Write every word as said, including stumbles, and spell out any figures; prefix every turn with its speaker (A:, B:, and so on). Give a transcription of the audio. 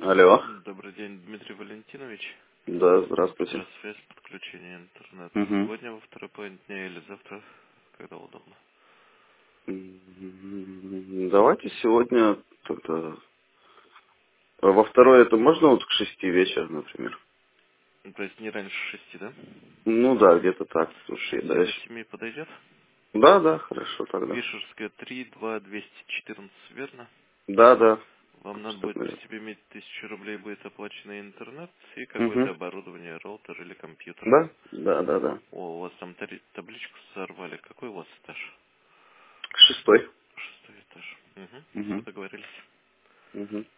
A: Алло.
B: Добрый день, Дмитрий Валентинович.
A: Да, здравствуйте.
B: Раз связь, подключение интернета.
A: Угу.
B: Сегодня во второй половине дня или завтра, когда удобно.
A: М, Давайте сегодня тогда... А во второй это можно вот к шести вечера, например?
B: Ну, то есть не раньше шести, да?
A: Ну да, где-то так.
B: С
A: Слушай,
B: шести до
A: дальше.
B: семи подойдет?
A: Да, да, хорошо тогда.
B: Вишерская три, два, двести четырнадцать, верно?
A: Да, да.
B: Вам надо
A: Что
B: будет при
A: говорят?
B: себе иметь тысячу рублей, будет оплаченный интернет и какое-то
A: Угу.
B: оборудование, роутер или компьютер.
A: Да? Да, да, да.
B: О, у вас там тари- табличку сорвали. Какой у вас этаж?
A: Шестой.
B: Шестой этаж. Угу. Все
A: Угу.
B: договорились.
A: Угу.